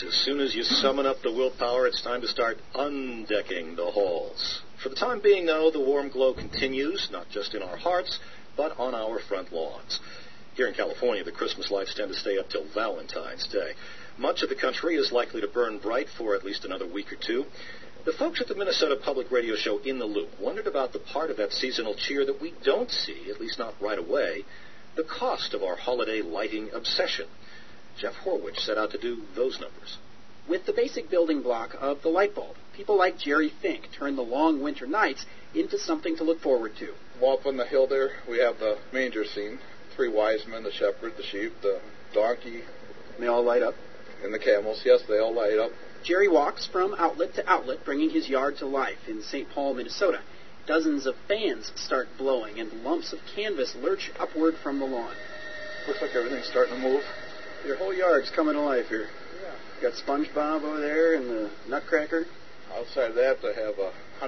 As soon as you summon up the willpower, it's time to start undecking the halls. For the time being, though, the warm glow continues, not just in our hearts, but on our front lawns. Here in California, the Christmas lights tend to stay up till Valentine's Day. Much of the country is likely to burn bright for at least another week or two. The folks at the Minnesota Public Radio show In the Loop wondered about the part of that seasonal cheer that we don't see, at least not right away, the cost of our holiday lighting obsession. Jeff Horwich set out to do those numbers. With the basic building block of the light bulb, people like Jerry Fink turn the long winter nights into something to look forward to. Well, up on the hill there, we have the manger scene. 3 wise men, the shepherd, the sheep, the donkey. They all light up. And the camels, yes, they all light up. Jerry walks from outlet to outlet, bringing his yard to life in St. Paul, Minnesota. Dozens of fans start blowing, and lumps of canvas lurch upward from the lawn. Looks like everything's starting to move. Your whole yard's coming to life here. Yeah. Got SpongeBob over there and the Nutcracker. Outside of that, I have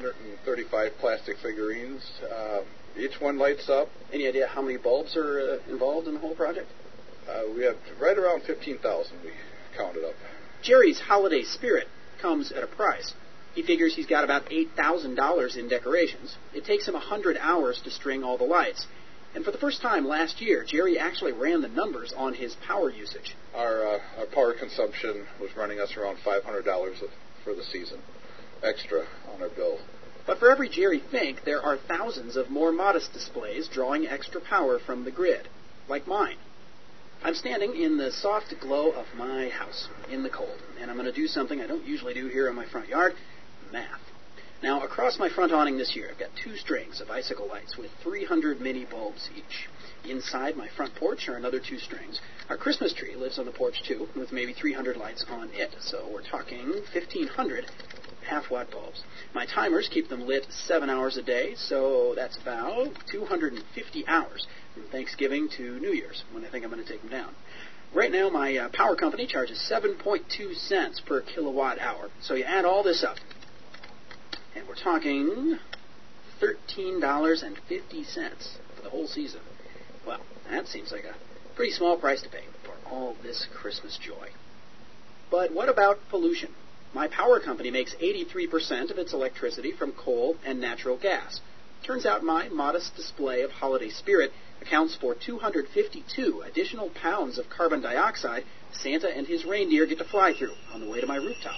135 plastic figurines. Each one lights up. Any idea how many bulbs are involved in the whole project? We have right around 15,000 we counted up. Jerry's holiday spirit comes at a price. He figures he's got about $8,000 in decorations. It takes him 100 hours to string all the lights. And for the first time last year, Jerry actually ran the numbers on his power usage. Our power consumption was running us around $500 for the season, extra on our bill. But for every Jerry Fink, there are thousands of more modest displays drawing extra power from the grid, like mine. I'm standing in the soft glow of my house in the cold, and I'm going to do something I don't usually do here in my front yard, math. Now, across my front awning this year, I've got 2 strings of icicle lights with 300 mini bulbs each. Inside my front porch are another 2 strings. Our Christmas tree lives on the porch, too, with maybe 300 lights on it, so we're talking 1,500 half-watt bulbs. My timers keep them lit 7 hours a day, so that's about 250 hours from Thanksgiving to New Year's, when I think I'm going to take them down. Right now, my power company charges 7.2 cents per kilowatt hour. So you add all this up, and we're talking $13.50 for the whole season. Well, that seems like a pretty small price to pay for all this Christmas joy. But what about pollution? My power company makes 83% of its electricity from coal and natural gas. Turns out my modest display of holiday spirit accounts for 252 additional pounds of carbon dioxide Santa and his reindeer get to fly through on the way to my rooftop.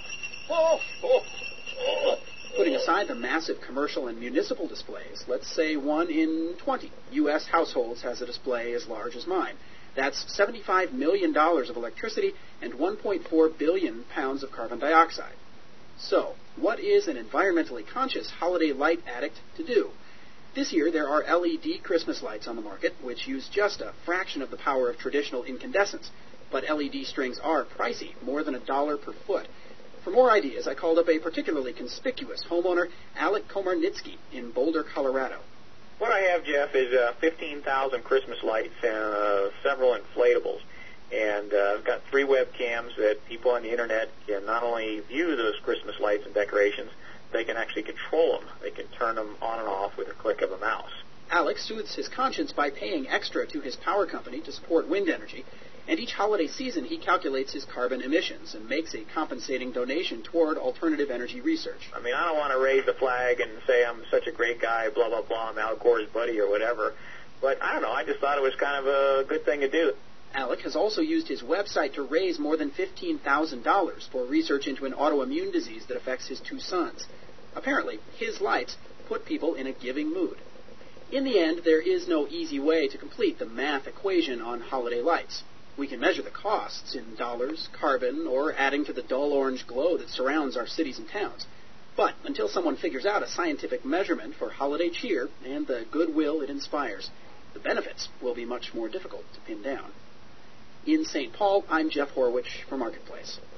Putting aside the massive commercial and municipal displays, let's say 1 in 20 U.S. households has a display as large as mine. That's $75 million of electricity and 1.4 billion pounds of carbon dioxide. So, what is an environmentally conscious holiday light addict to do? This year, there are LED Christmas lights on the market, which use just a fraction of the power of traditional incandescents. But LED strings are pricey, more than $1 per foot. For more ideas, I called up a particularly conspicuous homeowner, Alec Komarnitsky, in Boulder, Colorado. What I have, Jeff, is 15,000 Christmas lights and several inflatables. And I've got 3 webcams that people on the Internet can not only view those Christmas lights and decorations, they can actually control them. They can turn them on and off with a click of a mouse. Alex soothes his conscience by paying extra to his power company to support wind energy, and each holiday season he calculates his carbon emissions and makes a compensating donation toward alternative energy research. I mean, I don't want to raise the flag and say I'm such a great guy, blah, blah, blah, I'm Al Gore's buddy or whatever, but I don't know, I just thought it was kind of a good thing to do. Alec has also used his website to raise more than $15,000 for research into an autoimmune disease that affects his 2 sons. Apparently, his lights put people in a giving mood. In the end, there is no easy way to complete the math equation on holiday lights. We can measure the costs in dollars, carbon, or adding to the dull orange glow that surrounds our cities and towns. But until someone figures out a scientific measurement for holiday cheer and the goodwill it inspires, the benefits will be much more difficult to pin down. In St. Paul, I'm Jeff Horwich for Marketplace.